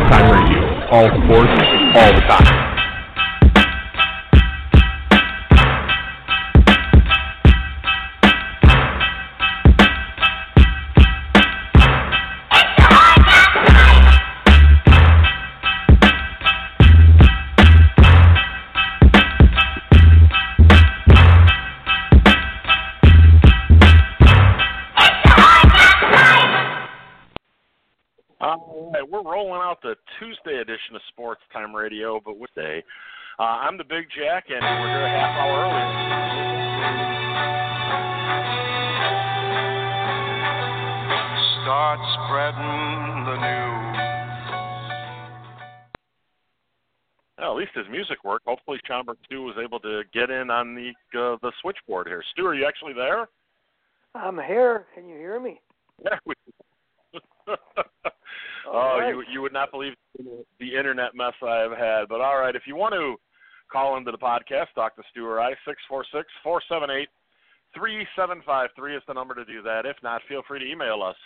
Time Radio. All sports, all the time. All right, we're rolling out the Tuesday edition of Sports Time Radio, but with day, I'm the Big Jack, and we're here a half hour early. Start spreading the news. Well, at least his music worked. Hopefully, Schaumburg Stu was able to get in on the switchboard here. Stu, are you actually there? I'm here. Can you hear me? Yeah. Right. You would not believe the internet mess I have had. But all right, if you want to call into the podcast, talk to Stu or I, 646-478-3753 is the number to do that. If not, feel free to email us,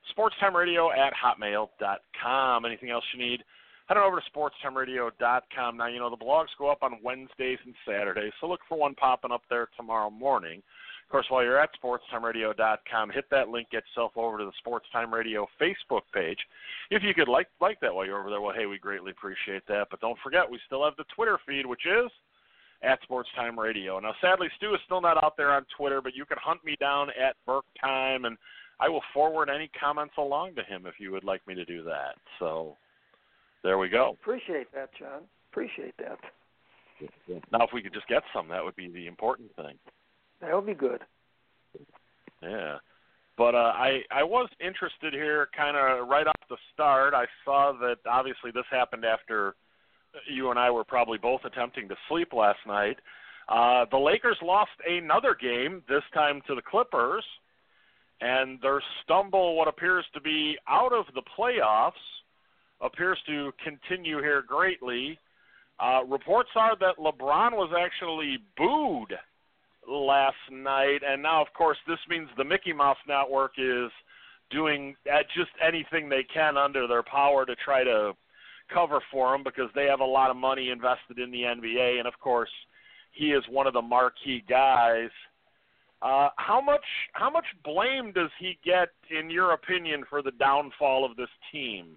sportstimeradio@hotmail.com. Anything else you need, head on over to sportstimeradio.com. Now, you know, the blogs go up on Wednesdays and Saturdays, so look for one popping up there tomorrow morning. Of course, while you're at sportstimeradio.com, hit that link, get yourself over to the Sports Time Radio Facebook page. If you could like that while you're over there, well, hey, we greatly appreciate that. But don't forget, we still have the Twitter feed, which is at Sports Time Radio. Now, sadly, Stu is still not out there on Twitter, but you can hunt me down at Burke Time, and I will forward any comments along to him if you would like me to do that. So there we go. Appreciate that, John. Appreciate that. Now, if we could just get some, that would be the important thing. That would be good. Yeah. But I was interested here kind of right off the start. I saw that obviously this happened after you and I were probably both attempting to sleep last night. The Lakers lost another game, this time to the Clippers, and their stumble, what appears to be out of the playoffs, appears to continue here greatly. Reports are that LeBron was actually booed last night, and now, of course, this means the Mickey Mouse Network is doing just anything they can under their power to try to cover for him because they have a lot of money invested in the NBA, and, of course, he is one of the marquee guys. How much blame does he get, in your opinion, for the downfall of this team?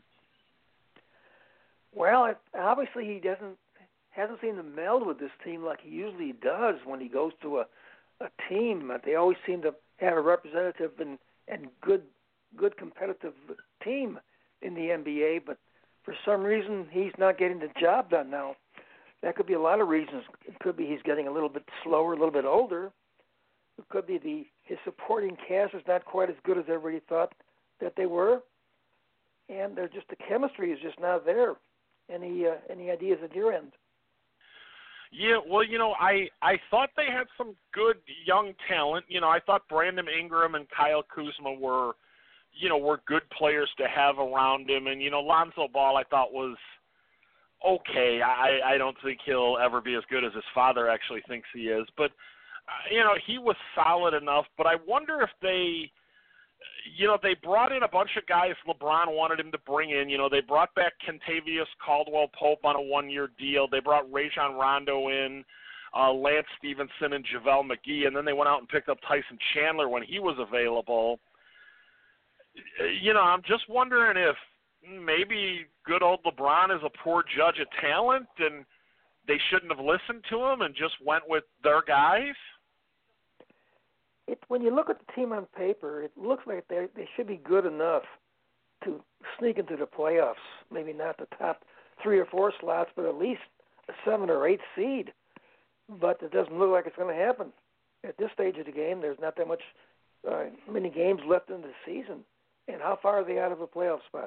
Well, obviously he hasn't seemed to meld with this team like he usually does when he goes to a team. They always seem to have a representative and good competitive team in the NBA, but for some reason he's not getting the job done now. That could be a lot of reasons. It could be he's getting a little bit slower, a little bit older. It could be his supporting cast is not quite as good as everybody thought that they were, and the chemistry is just not there. Any ideas at your end? Yeah, well, you know, I thought they had some good young talent. You know, I thought Brandon Ingram and Kyle Kuzma were good players to have around him. And, you know, Lonzo Ball I thought was okay. I don't think he'll ever be as good as his father actually thinks he is. But, you know, he was solid enough. But I wonder if they brought in a bunch of guys LeBron wanted him to bring in. You know, they brought back Kentavious Caldwell-Pope on a one-year deal. They brought Rajon Rondo in, Lance Stevenson, and JaVale McGee, and then they went out and picked up Tyson Chandler when he was available. You know, I'm just wondering if maybe good old LeBron is a poor judge of talent and they shouldn't have listened to him and just went with their guys. When you look at the team on paper, it looks like they should be good enough to sneak into the playoffs. Maybe not the top 3 or 4 slots, but at least a 7 or 8 seed. But it doesn't look like it's going to happen. At this stage of the game, there's not that many games left in the season. And how far are they out of a playoff spot?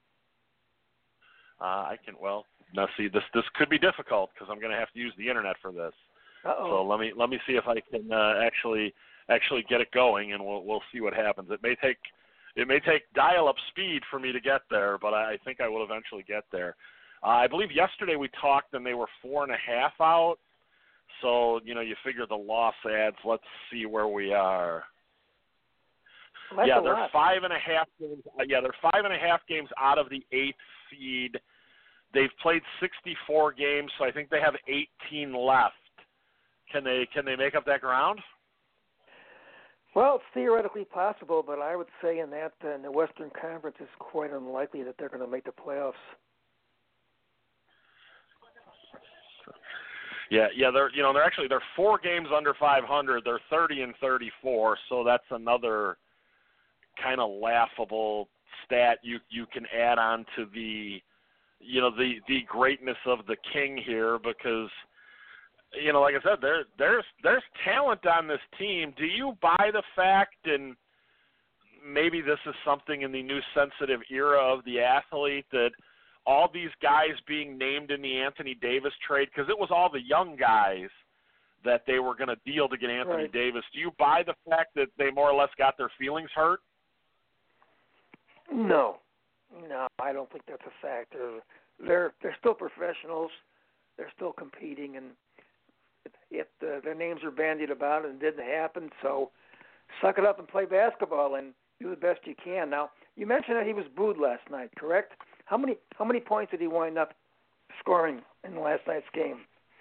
Now see, this could be difficult because I'm going to have to use the internet for this. Uh-oh. So let me see if I can actually get it going, and we'll see what happens. It may take dial-up speed for me to get there, but I think I will eventually get there. I believe yesterday we talked, and they were 4.5 out. So you know, you figure the loss adds. Let's see where we are. Well, they're 5.5 games. They're 5.5 games out of the 8th seed. They've played 64 games, so I think they have 18 left. Can they make up that ground? Well, it's theoretically possible, but I would say in the Western Conference, it's quite unlikely that they're going to make the playoffs. Yeah, they're 4 games under 500. They're 30-34, so that's another kind of laughable stat you can add on to the greatness of the King here, because like I said, there's talent on this team. Do you buy the fact, and maybe this is something in the new sensitive era of the athlete, that all these guys being named in the Anthony Davis trade, because it was all the young guys that they were going to deal to get Anthony Right. Davis. Do you buy the fact that they more or less got their feelings hurt? No, I don't think that's a factor. They're still professionals. They're still competing, and if their names are bandied about and it didn't happen, so suck it up and play basketball and do the best you can. Now, you mentioned that he was booed last night, correct? How many points did he wind up scoring in last night's game?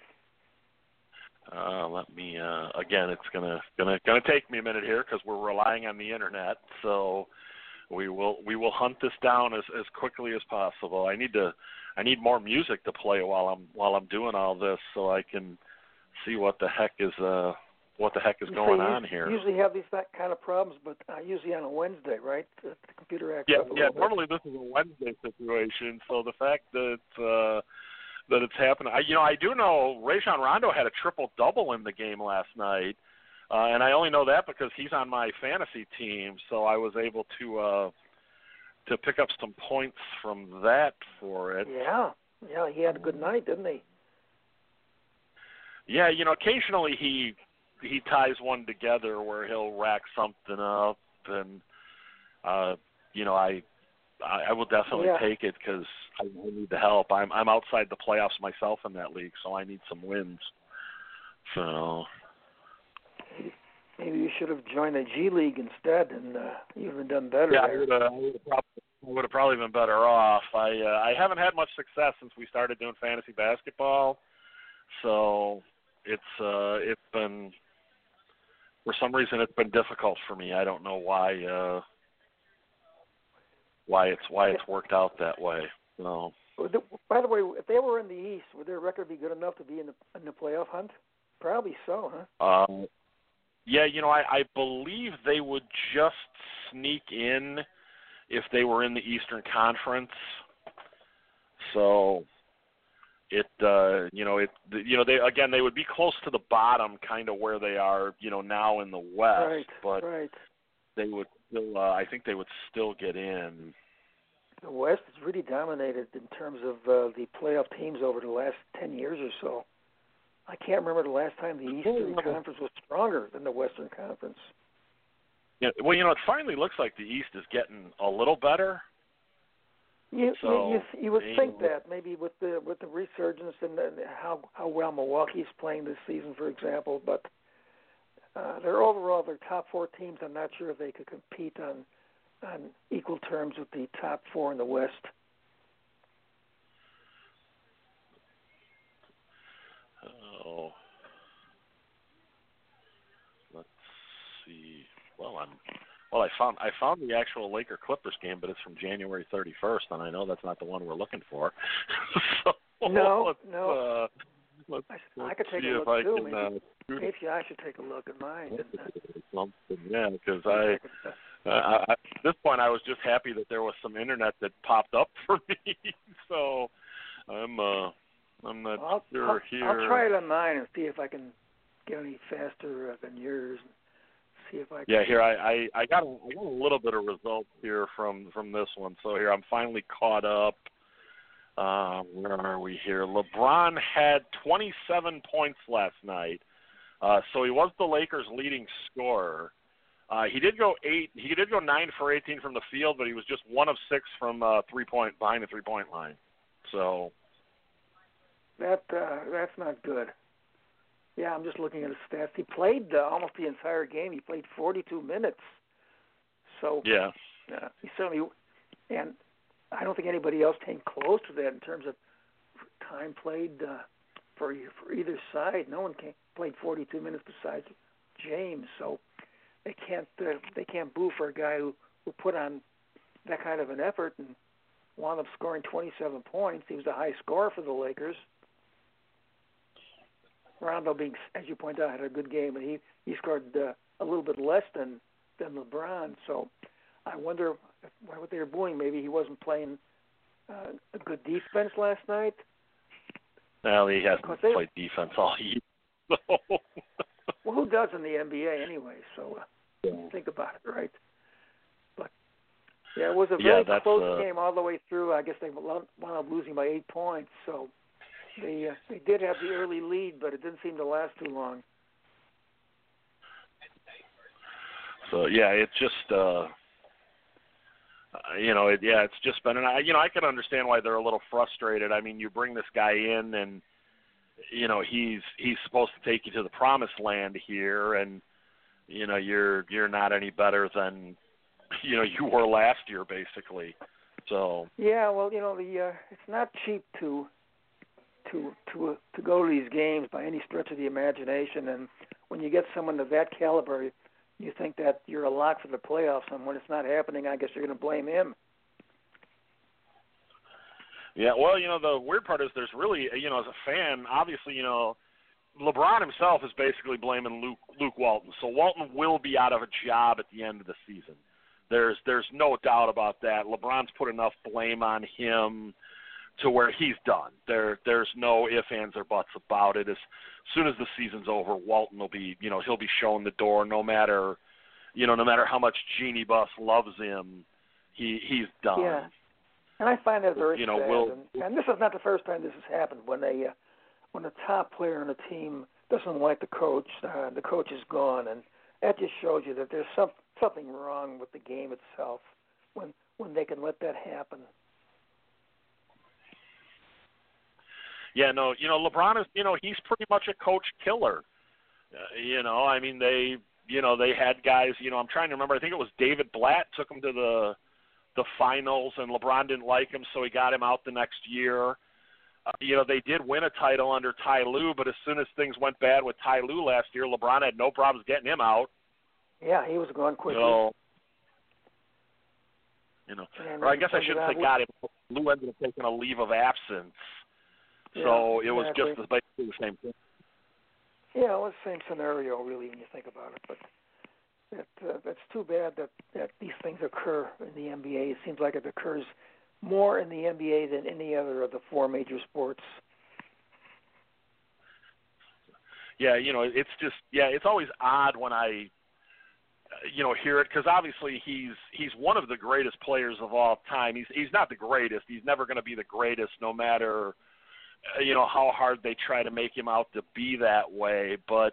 Let me again. It's gonna take me a minute here because we're relying on the internet. So we will hunt this down as quickly as possible. I need more music to play while I'm doing all this, so I can see what the heck is going on here. You usually have these kind of problems, but usually on a Wednesday, right? The computer acts up a Yeah. little bit. Normally this is a Wednesday situation, so the fact that it's happening, I do know Rajon Rondo had a triple-double in the game last night, and I only know that because he's on my fantasy team, so I was able to pick up some points from that for it. Yeah, he had a good night, didn't he? Yeah, occasionally he ties one together where he'll rack something up, and I will definitely take it because I need the help. I'm outside the playoffs myself in that league, so I need some wins. So maybe you should have joined the G League instead, and you would have done better. Yeah, there. I would have probably been better off. I haven't had much success since we started doing fantasy basketball, so it's been, for some reason, it's been difficult for me. I don't know why it's worked out that way. No. By the way, if they were in the East, would their record be good enough to be in the playoff hunt? Probably so, huh? Yeah, I believe they would just sneak in if they were in the Eastern Conference. So they would be close to the bottom, kind of where they are, now in the West. Right. They would still, I think they would still get in. The West is really dominated in terms of the playoff teams over the last 10 years or so. I can't remember the last time the Eastern Conference was stronger than the Western Conference. Yeah, well, it finally looks like the East is getting a little better. You would think that maybe with the resurgence and how well Milwaukee's playing this season, for example, but their top 4 teams, I'm not sure if they could compete on equal terms with the top 4 in the West. Oh, let's see. I found the actual Laker Clippers game, but it's from January 31st, and I know that's not the one we're looking for. So let's I could take see a if look I too. can. Maybe I should take a look at mine. Yeah, because at this point I was just happy that there was some internet that popped up for me. So I'm not sure here. I'll try it on mine and see if I can get any faster than yours. See if I can. Yeah, here I got a little bit of results here from this one. So here I'm finally caught up. Where are we here? LeBron had 27 points last night, so he was the Lakers' leading scorer. He did go 9 for 18 from the field, but he was just 1 of 6 from behind the 3-point line. So that's not good. Yeah, I'm just looking at his stats. He played almost the entire game. He played 42 minutes. So yeah, he certainly, and I don't think anybody else came close to that in terms of time played for either side. No one played 42 minutes besides James, so they can't boo for a guy who put on that kind of an effort and wound up scoring 27 points. He was the high scorer for the Lakers. Rondo, being, as you point out, had a good game, and he scored a little bit less than LeBron. So I wonder what they were booing. Maybe he wasn't playing a good defense last night. Well, he hasn't played defense all year. So. Well, who does in the NBA anyway? So think about it, right? But yeah, it was a very close game all the way through. I guess they wound up losing by 8 points. So they did have the early lead, but it didn't seem to last too long. So yeah, it's just it's just been, and I can understand why they're a little frustrated. I mean, you bring this guy in, and he's supposed to take you to the promised land here, and you're not any better than you were last year, basically. So yeah, well, it's not cheap to go to these games by any stretch of the imagination, and when you get someone of that caliber, you think that you're a lock for the playoffs, and when it's not happening, I guess you're going to blame him. Yeah, well, the weird part is there's really, as a fan, obviously, LeBron himself is basically blaming Luke Walton. So Walton will be out of a job at the end of the season. There's no doubt about that. LeBron's put enough blame on him to where he's done. There's no ifs, ands, or buts about it. As soon as the season's over, Walton will be, he'll be shown the door. No matter how much Jeannie Buss loves him, he's done. Yeah, and I find that very sad. And this is not the first time this has happened. When a top player on a team doesn't like the coach is gone, and that just shows you that there's something wrong with the game itself when they can let that happen. Yeah, no, LeBron is, he's pretty much a coach killer. I mean, they had guys, I'm trying to remember, I think it was David Blatt took him to the finals, and LeBron didn't like him, so he got him out the next year. They did win a title under Ty Lue, but as soon as things went bad with Ty Lue last year, LeBron had no problems getting him out. Yeah, he was gone quickly. So, or I guess I shouldn't say got him. Lue ended up taking a leave of absence. So it was just basically the same thing. Yeah, it was the same scenario, really, when you think about it. But that's too bad that these things occur in the NBA. It seems like it occurs more in the NBA than any other of the four major sports. Yeah, it's just, it's always odd when I, hear it, because obviously he's one of the greatest players of all time. He's not the greatest. He's never going to be the greatest, no matter how hard they try to make him out to be that way. But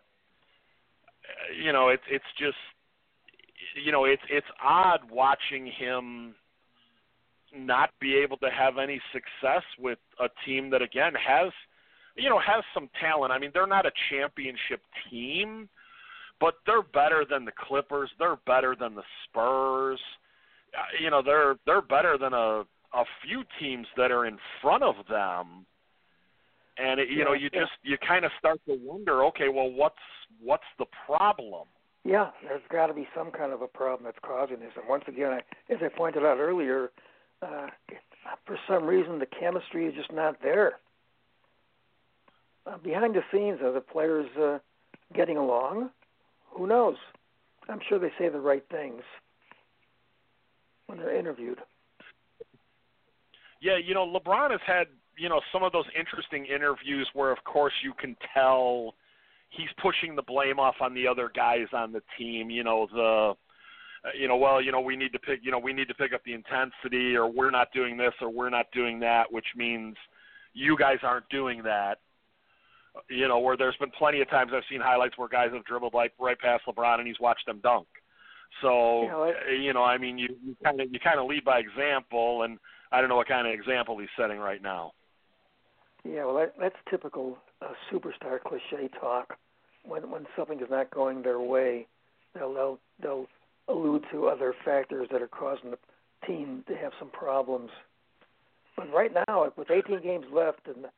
it's just it's odd watching him not be able to have any success with a team that, again, has some talent. I mean, they're not a championship team, but they're better than the Clippers. They're better than the Spurs. They're better than a few teams that are in front of them. And you kind of start to wonder, okay, well, what's the problem? Yeah, there's got to be some kind of a problem that's causing this. And once again, as I pointed out earlier, for some reason the chemistry is just not there. Behind the scenes, are the players getting along? Who knows? I'm sure they say the right things when they're interviewed. Yeah, LeBron has had some of those interesting interviews where, of course, you can tell he's pushing the blame off on the other guys on the team. We need to pick up the intensity, or we're not doing this, or we're not doing that, which means you guys aren't doing that. Where there's been plenty of times I've seen highlights where guys have dribbled like right past LeBron and he's watched them dunk. So, I mean, you kind of lead by example, and I don't know what kind of example he's setting right now. Yeah, well, that's typical superstar cliche talk. When something is not going their way, they'll allude to other factors that are causing the team to have some problems. But right now, with 18 games left and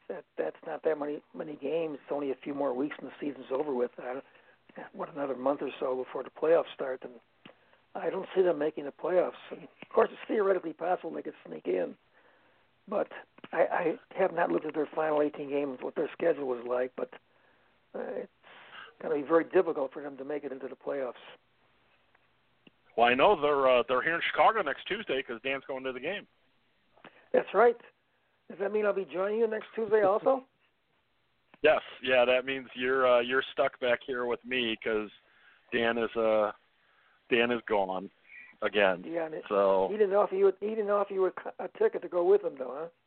that's not that many games. It's only a few more weeks and the season's over with. Another month or so before the playoffs start, and I don't see them making the playoffs. And of course, it's theoretically possible they could sneak in, but I have not looked at their final 18 games, what their schedule was like, but it's going to be very difficult for them to make it into the playoffs. Well, I know they're here in Chicago next Tuesday because Dan's going to the game. That's right. Does that mean I'll be joining you next Tuesday also? Yes, yeah, that means you're stuck back here with me because Dan is gone again. Yeah, so he didn't offer you a ticket to go with him, though, huh?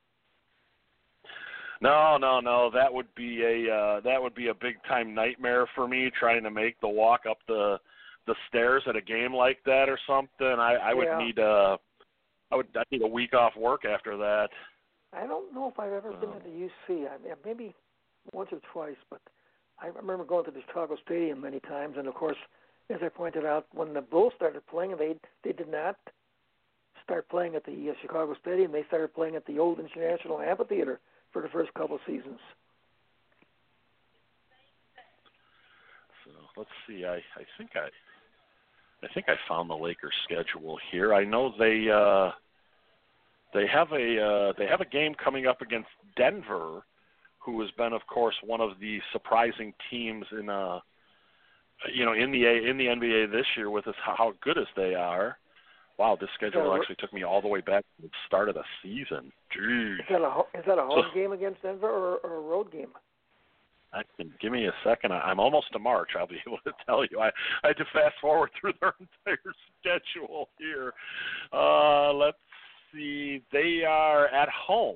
No. That would be a big time nightmare for me trying to make the walk up the stairs at a game like that or something. I would need I'd need a week off work after that. I don't know if I've ever been to the UC. Maybe once or twice, but I remember going to the Chicago Stadium many times. And of course, as I pointed out, when the Bulls started playing, they did not start playing at the Chicago Stadium. They started playing at the old International Amphitheater for the first couple of seasons. So let's see. I think I found the Lakers schedule here. I know they have a game coming up against Denver, who has been, of course, one of the surprising teams in the NBA this year with how good as they are. Wow, this schedule actually took me all the way back to the start of the season. Jeez. Is that a home game against Denver or a road game? Give me a second. I'm almost to March. I'll be able to tell you. I had to fast forward through their entire schedule here. Let's see. They are at home.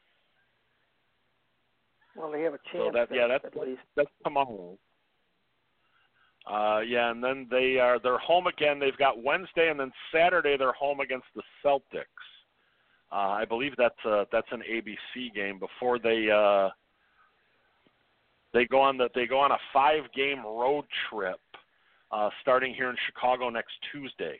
Well, they have a chance. So that's tomorrow. And then they're home again. They've got Wednesday and then Saturday they're home against the Celtics. I believe that's an ABC game before they go on a 5-game road trip starting here in Chicago next Tuesday.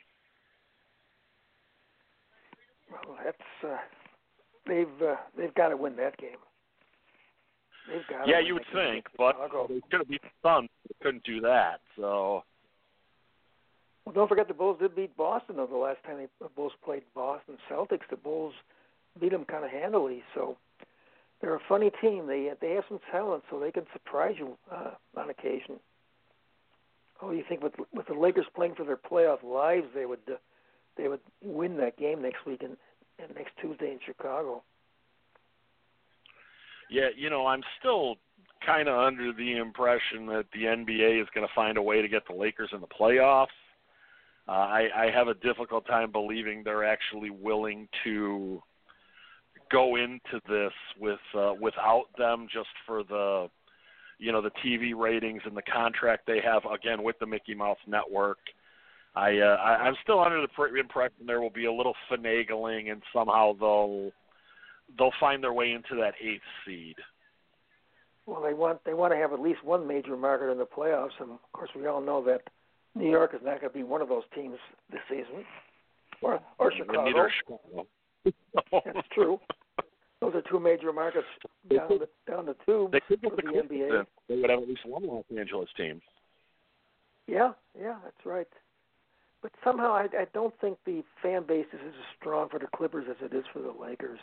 Well, that's they've got to win that game. Yeah, you would think, but they could have beat the Suns. They couldn't do that. So. Well, don't forget the Bulls did beat Boston, though, the last time the Bulls played Boston Celtics. The Bulls beat them kind of handily. So they're a funny team. They have some talent, so they can surprise you on occasion. Oh, you think with the Lakers playing for their playoff lives, they would win that game next week and next Tuesday in Chicago. Yeah, I'm still kind of under the impression that the NBA is going to find a way to get the Lakers in the playoffs. I have a difficult time believing they're actually willing to go into this without them just for the TV ratings and the contract they have, again, with the Mickey Mouse Network. I'm still under the impression there will be a little finagling and somehow they'll find their way into that 8th seed. Well, they want to have at least one major market in the playoffs, and of course we all know that New York is not going to be one of those teams this season, or Chicago. Neither Chicago. That's true. Those are two major markets down the tube for the NBA. They would have at least one Los Angeles team. Yeah, that's right. But somehow I don't think the fan base is as strong for the Clippers as it is for the Lakers.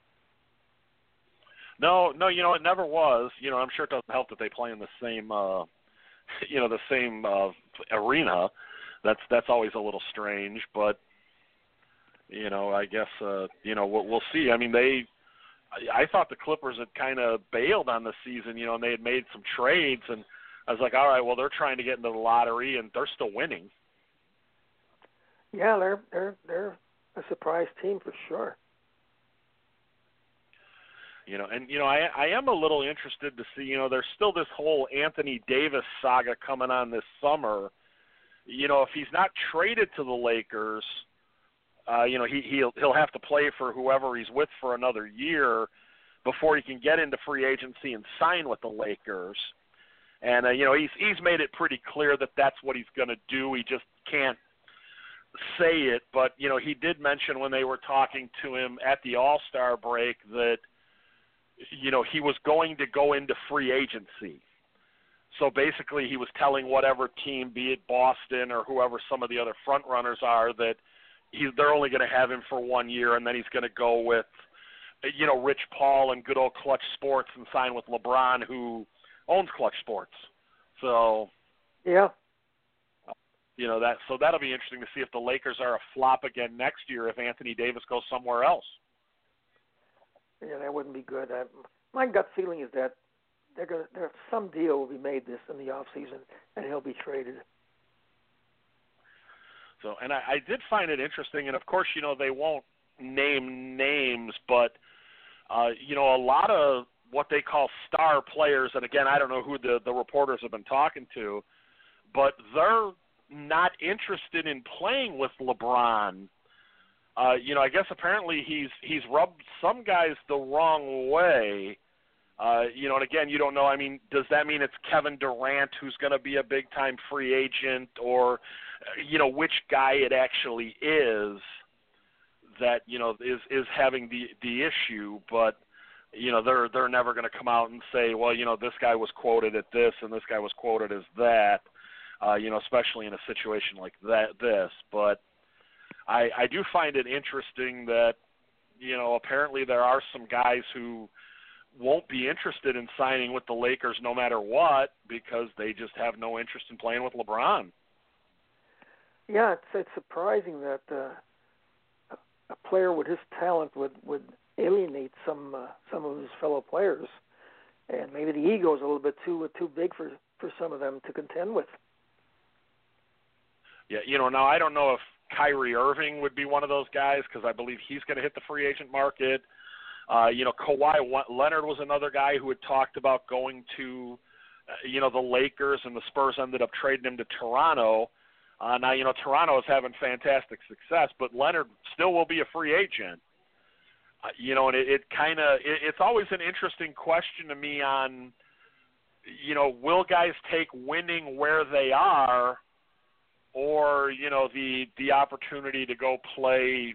No, it never was. I'm sure it doesn't help that they play in the same, arena. That's always a little strange, but I guess we'll see. I mean, I thought the Clippers had kind of bailed on the season, and they had made some trades, and I was like, all right, well, they're trying to get into the lottery, and they're still winning. Yeah, they're a surprise team for sure. I am a little interested to see, there's still this whole Anthony Davis saga coming on this summer. If he's not traded to the Lakers, he'll have to play for whoever he's with for another year before he can get into free agency and sign with the Lakers. And he's made it pretty clear that that's what he's going to do. He just can't say it, but he did mention when they were talking to him at the All-Star break that he was going to go into free agency. So basically he was telling whatever team, be it Boston or whoever some of the other front runners are, that they're only going to have him for 1 year, and then he's going to go with, Rich Paul and good old Clutch Sports and sign with LeBron, who owns Clutch Sports. So, yeah. So that'll be interesting to see if the Lakers are a flop again next year if Anthony Davis goes somewhere else. Yeah, that wouldn't be good. My gut feeling is that some deal will be made in the off season, and he'll be traded. So, and I did find it interesting, and of course, they won't name names, but a lot of what they call star players, and again, I don't know who the reporters have been talking to, but they're not interested in playing with LeBron. I guess apparently he's rubbed some guys the wrong way. And again, you don't know. I mean, does that mean it's Kevin Durant who's going to be a big-time free agent, or, which guy it actually is that, is having the issue? But, they're never going to come out and say, well, this guy was quoted at this and this guy was quoted as that, especially in a situation like this. But I do find it interesting that, apparently there are some guys who won't be interested in signing with the Lakers no matter what because they just have no interest in playing with LeBron. Yeah, it's surprising that a player with his talent would alienate some of his fellow players, and maybe the ego is a little bit too big for some of them to contend with. Yeah, now I don't know if Kyrie Irving would be one of those guys because I believe he's going to hit the free agent market. Kawhi Leonard was another guy who had talked about going to, the Lakers, and the Spurs ended up trading him to Toronto. Now, Toronto is having fantastic success, but Leonard still will be a free agent. And it's always an interesting question to me on, will guys take winning where they are, or, the opportunity to go play,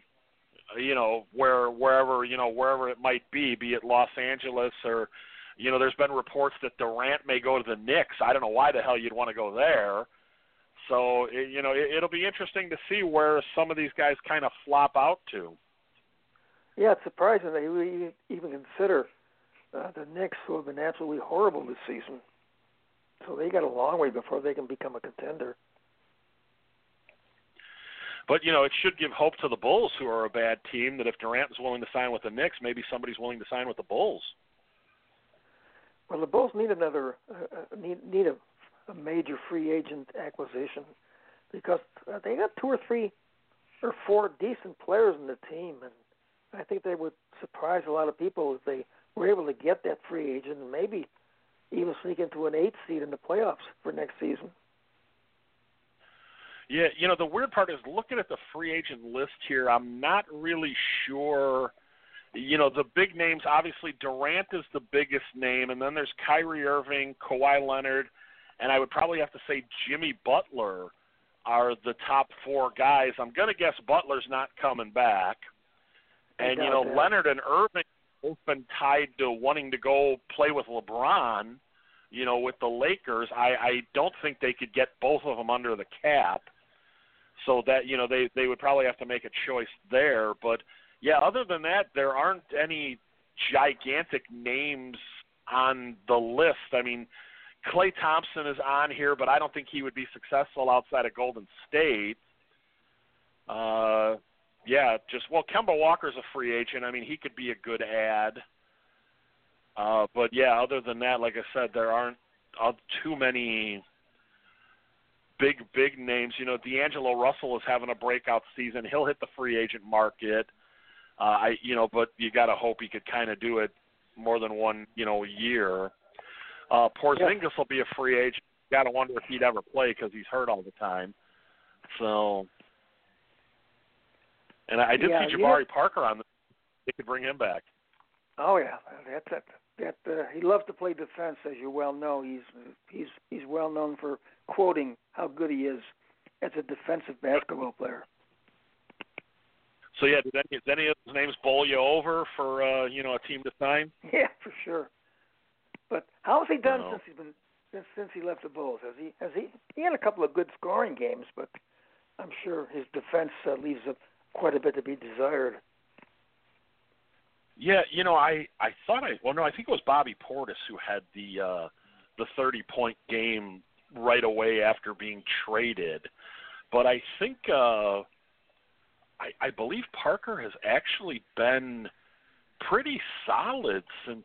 wherever it might be it Los Angeles or, there's been reports that Durant may go to the Knicks. I don't know why the hell you'd want to go there. So, it'll be interesting to see where some of these guys kind of flop out to. Yeah, it's surprising that you even consider the Knicks, who have been absolutely horrible this season. So they got a long way before they can become a contender. But, it should give hope to the Bulls, who are a bad team, that if Durant is willing to sign with the Knicks, maybe somebody's willing to sign with the Bulls. Well, the Bulls need need a major free agent acquisition because they got 2 or 3 or 4 decent players in the team, and I think they would surprise a lot of people if they were able to get that free agent and maybe even sneak into an 8th seed in the playoffs for next season. Yeah, the weird part is looking at the free agent list here, I'm not really sure. The big names, obviously Durant is the biggest name, and then there's Kyrie Irving, Kawhi Leonard, and I would probably have to say Jimmy Butler are the top 4 guys. I'm going to guess Butler's not coming back. And, Leonard and Irving have both been tied to wanting to go play with LeBron, with the Lakers. I don't think they could get both of them under the cap. So that, they would probably have to make a choice there. But, yeah, other than that, there aren't any gigantic names on the list. I mean, Klay Thompson is on here, but I don't think he would be successful outside of Golden State. Kemba Walker's a free agent. I mean, he could be a good ad. But, yeah, other than that, like I said, there aren't too many big names. D'Angelo Russell is having a breakout season. He'll hit the free agent market. But you got to hope he could kind of do it more than one, year. Porzingis will be a free agent. You got to wonder if he'd ever play because he's hurt all the time. So, and I did see Jabari Parker on this. They could bring him back. Oh yeah, he loves to play defense, as you well know. He's well known for quoting how good he is as a defensive basketball player. So yeah, did any of those names bowl you over for a team to sign? Yeah, for sure. But how has he done No. since he left the Bulls? He had a couple of good scoring games, but I'm sure his defense leaves quite a bit to be desired. Yeah, I think it was Bobby Portis who had the 30-point game right away after being traded. But I think I believe Parker has actually been pretty solid since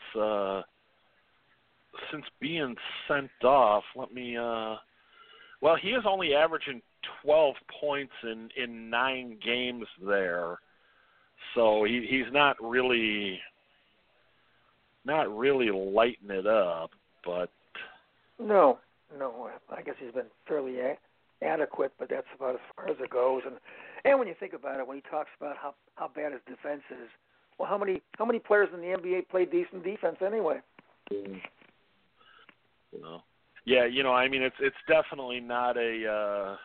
being sent off. Let me well, he is only averaging 12 points in 9 games there. So he's not really lighting it up, but No, I guess he's been fairly adequate, but that's about as far as it goes. And when you think about it, when he talks about how bad his defense is, well, how many players in the NBA play decent defense anyway? Yeah, I mean, it's definitely not a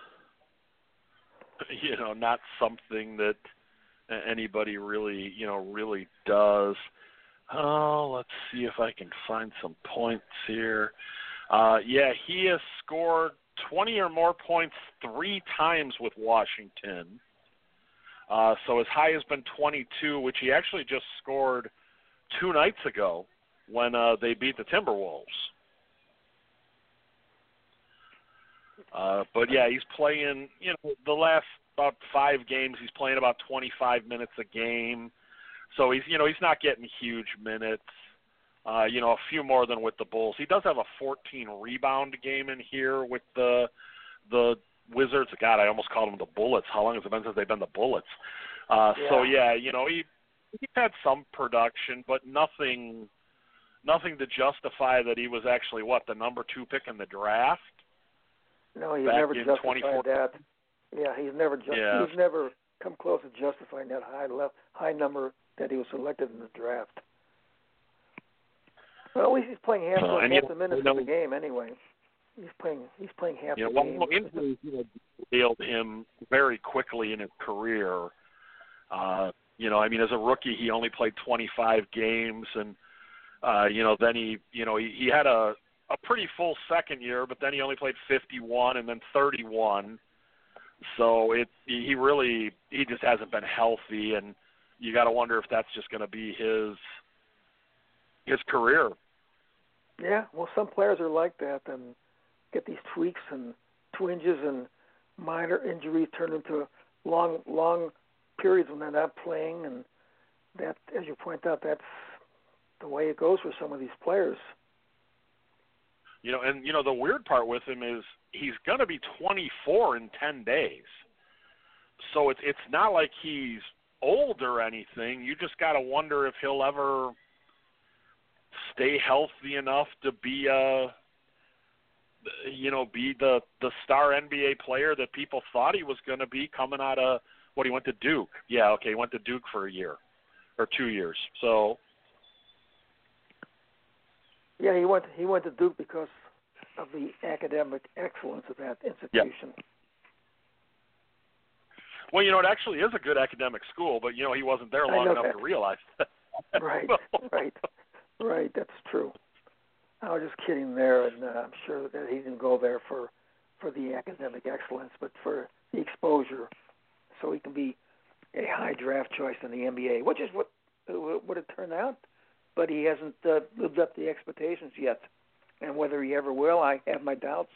not something that anybody really does. Oh, let's see if I can find some points here. Yeah, he has scored 20 or more points 3 times with Washington. So his high has been 22, which he actually just scored 2 nights ago when they beat the Timberwolves. But yeah, he's playing, the last about 5 games, he's playing about 25 minutes a game. So he's not getting huge minutes. A few more than with the Bulls. He does have a 14 rebound game in here with the Wizards. God, I almost called them the Bullets. How long has it been since they've been the Bullets? So yeah, he had some production, but nothing to justify that he was actually the number 2 pick in the draft. No, he's never justified that. Yeah, he's never come close to justifying that high number that he was selected in the draft. Well, at least he's playing half the minutes of the game anyway. He's playing half the game. Injuries failed him very quickly in his career. I mean, as a rookie, he only played 25 games, and then he had a pretty full second year, but then he only played 51 and then 31. So he just hasn't been healthy, and you got to wonder if that's just going to be his career. Yeah, well, some players are like that and get these tweaks and twinges, and minor injuries turn into long periods when they're not playing, and that, as you point out, that's the way it goes for some of these players. The weird part with him is he's going to be 24 in 10 days. So it's not like he's old or anything. You just got to wonder if he'll ever stay healthy enough to be the star NBA player that people thought he was going to be coming out of he went to Duke. Yeah, okay, he went to Duke for a year or 2 years. So yeah, he went to Duke because of the academic excellence of that institution. Yeah. Well, it actually is a good academic school, but he wasn't there long enough to realize that. Right, that's true. I was just kidding there, and I'm sure that he didn't go there for the academic excellence, but for the exposure, so he can be a high draft choice in the NBA, which is what it turned out. But he hasn't lived up to the expectations yet, and whether he ever will, I have my doubts.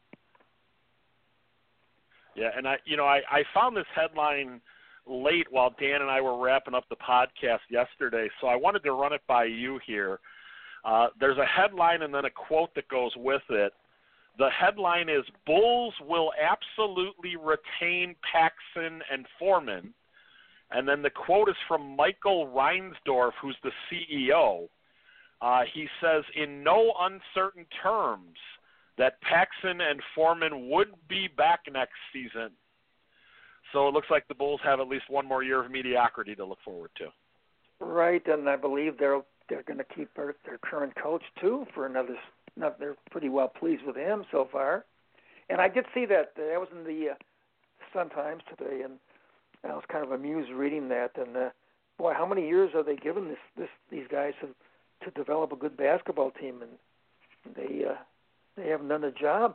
Yeah, and I found this headline late while Dan and I were wrapping up the podcast yesterday, so I wanted to run it by you here. There's a headline and then a quote that goes with it. The headline is, Bulls will absolutely retain Paxson and Foreman. And then the quote is from Michael Reinsdorf, who's the CEO. He says, in no uncertain terms, that Paxson and Foreman would be back next season. So it looks like the Bulls have at least one more year of mediocrity to look forward to. Right, and I believe they're going to keep their current coach, too, for another. They're pretty well pleased with him so far. And I did see that. I was in the Sun-Times today, and I was kind of amused reading that. And boy, how many years are they given these guys to develop a good basketball team, and they haven't done the job.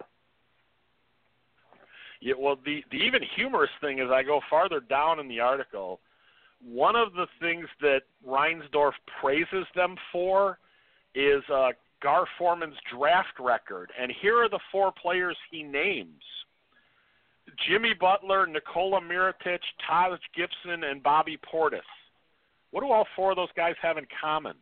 Yeah, well, the even humorous thing is I go farther down in the article. One of the things that Reinsdorf praises them for is Gar Forman's draft record, and here are the 4 players he names: Jimmy Butler, Nikola Mirotic, Taj Gibson, and Bobby Portis. What do all 4 of those guys have in common?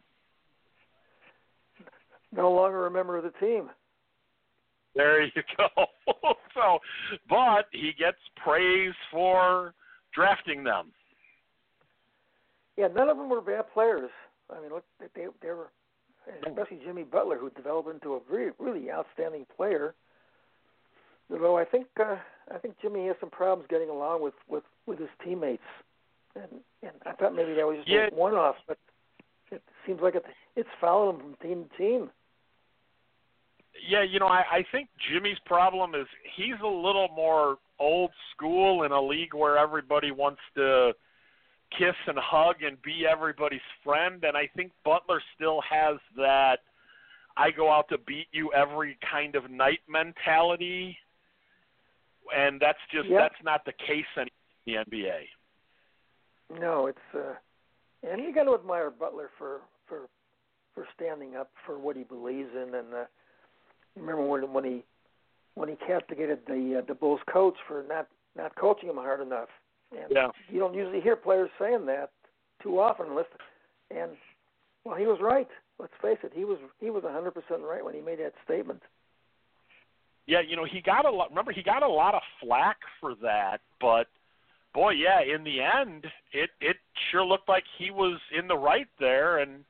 No longer a member of the team. There you go. So, but he gets praise for drafting them. Yeah, none of them were bad players. I mean, look, they were, especially Jimmy Butler, who developed into a really outstanding player. Although I think Jimmy has some problems getting along with his teammates, and I thought maybe that was just a one-off, but it seems like it's following him from team to team. Yeah, I think Jimmy's problem is he's a little more old school in a league where everybody wants to kiss and hug and be everybody's friend, and I think Butler still has that I go out to beat you every kind of night mentality, and that's not the case in the NBA. No, it's and you got to admire Butler for standing up for what he believes in, and remember when he castigated the Bulls coach for not coaching him hard enough. And you don't usually hear players saying that too often, and he was right. Let's face it, he was 100% right when he made that statement. Yeah, he got a lot. Remember, he got a lot of flack for that, but boy, yeah, in the end, it sure looked like he was in the right there, and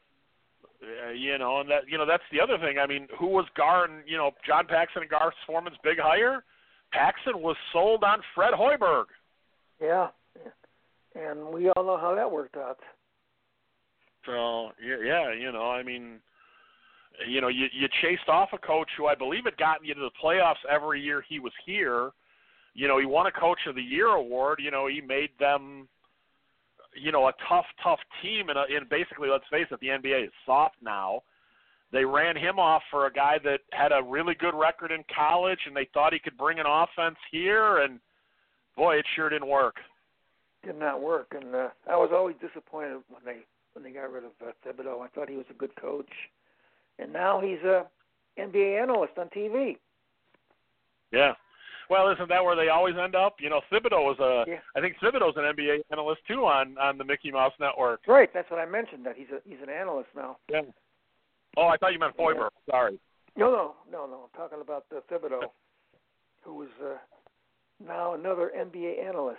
and that's the other thing. I mean, who was Gar and John Paxson and Gar Forman's big hire? Paxson was sold on Fred Hoiberg. Yeah, and we all know how that worked out. So yeah, I mean, you chased off a coach who I believe had gotten you to the playoffs every year he was here. He won a Coach of the Year award. He made them, a tough team. And basically, let's face it, the NBA is soft now. They ran him off for a guy that had a really good record in college, and they thought he could bring an offense here, and boy, it sure didn't work. Did not work, and I was always disappointed when they got rid of Thibodeau. I thought he was a good coach, and now he's a NBA analyst on TV. Yeah. Well, isn't that where they always end up? Thibodeau was I think Thibodeau's an NBA analyst too on the Mickey Mouse Network. Right, that's what I mentioned. That he's an analyst now. Yeah. Oh, I thought you meant Hoiberg. Yeah. Sorry. No. I'm talking about Thibodeau, who is now another NBA analyst.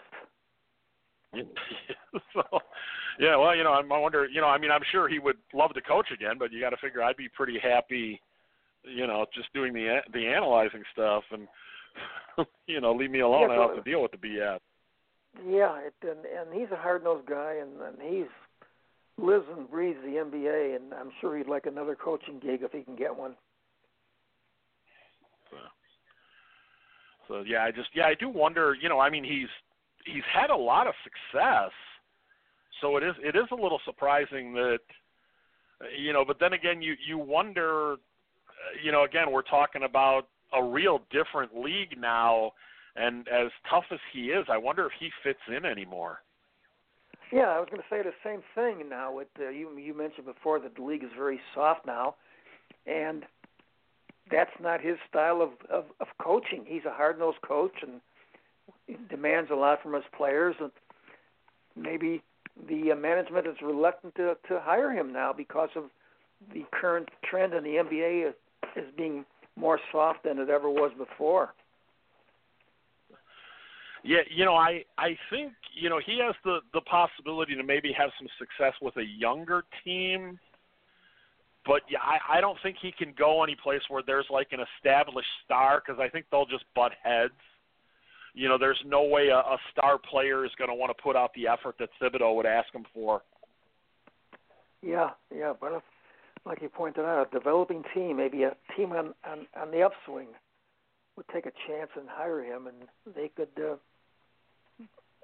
So, yeah. Well, I wonder. I'm sure he would love to coach again, but you got to figure I'd be pretty happy, just doing the analyzing stuff and. Leave me alone. I don't have to deal with the BS. Yeah, and he's a hard-nosed guy, and he's lives and breathes the NBA, and I'm sure he'd like another coaching gig if he can get one. So yeah, I do wonder. He's had a lot of success, so it is a little surprising that, But then again, you wonder. Again, we're talking about a real different league now, and as tough as he is, I wonder if he fits in anymore. Yeah, I was going to say the same thing now. With you mentioned before that the league is very soft now, and that's not his style of coaching. He's a hard-nosed coach, and he demands a lot from his players, and maybe the management is reluctant to hire him now because of the current trend in the NBA is being more soft than it ever was before. Yeah, I think, he has the possibility to maybe have some success with a younger team, but yeah, I don't think he can go any place where there's like an established star, because I think they'll just butt heads. There's no way a star player is going to want to put out the effort that Thibodeau would ask him for. Yeah, but if, like you pointed out, a developing team, maybe a team on the upswing, would take a chance and hire him, and they could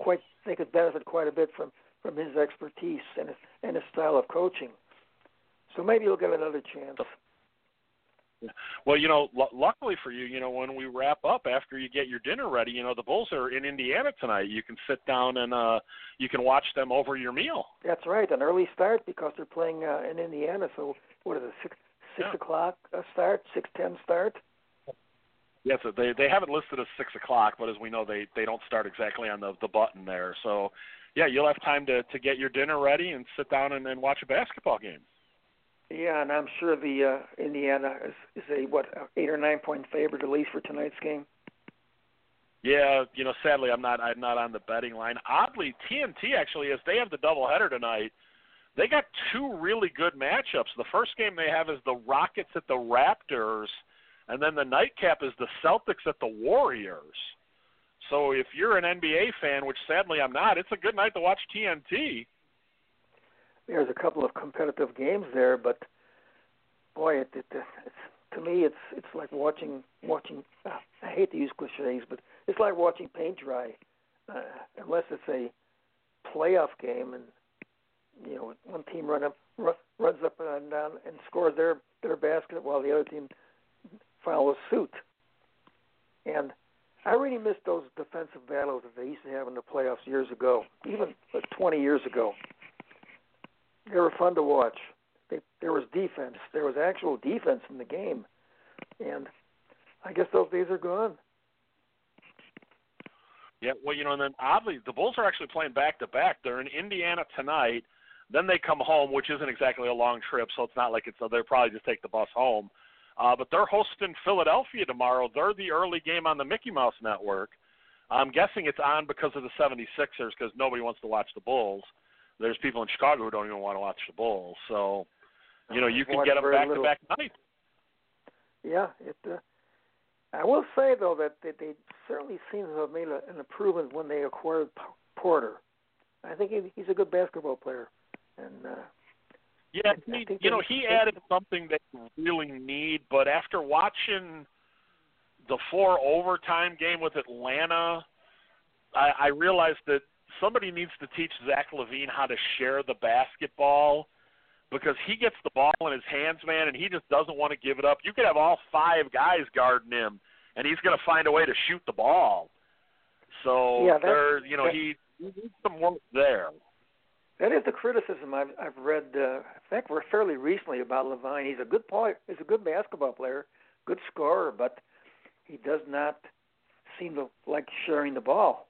they could benefit quite a bit from his expertise and his style of coaching. So maybe he'll get another chance. Well, luckily for you, when we wrap up after you get your dinner ready, the Bulls are in Indiana tonight. You can sit down and you can watch them over your meal. That's right, an early start because they're playing in Indiana. So what is it, 6 o'clock start, 6:10 start? Yes, they have it listed as 6 o'clock, but as we know, they don't start exactly on the button there. So, yeah, you'll have time to get your dinner ready and sit down and watch a basketball game. Yeah, and I'm sure the Indiana is a 8 or 9 point favorite at least for tonight's game. Yeah, sadly I'm not on the betting line. Oddly, TNT actually, as they have the doubleheader tonight, they got two really good matchups. The first game they have is the Rockets at the Raptors, and then the nightcap is the Celtics at the Warriors. So if you're an NBA fan, which sadly I'm not, it's a good night to watch TNT. There's a couple of competitive games there, but boy, it's to me it's like watching. I hate to use cliches, but it's like watching paint dry, unless it's a playoff game and one team runs up and down and scores their basket while the other team follows suit. And I really miss those defensive battles that they used to have in the playoffs years ago, even 20 years ago. They were fun to watch. There was defense. There was actual defense in the game. And I guess those days are gone. Yeah, well, and then oddly, the Bulls are actually playing back-to-back. They're in Indiana tonight. Then they come home, which isn't exactly a long trip, so it's not like they'll probably just take the bus home. But they're hosting Philadelphia tomorrow. They're the early game on the Mickey Mouse Network. I'm guessing it's on because of the 76ers because nobody wants to watch the Bulls. There's people in Chicago who don't even want to watch the Bulls. So, you can get them back-to-back nights. Yeah. I will say, though, that they certainly seem to have made an improvement when they acquired Porter. I think he's a good basketball player. And yeah, he added something that you really need, but after watching the 4 overtime game with Atlanta, I realized that somebody needs to teach Zach LaVine how to share the basketball because he gets the ball in his hands, man, and he just doesn't want to give it up. You could have all 5 guys guarding him, and he's going to find a way to shoot the ball. So, he needs some work there. That is the criticism I've read. In fact, we're fairly recently about LaVine. He's a good player. He's a good basketball player, good scorer, but he does not seem to like sharing the ball.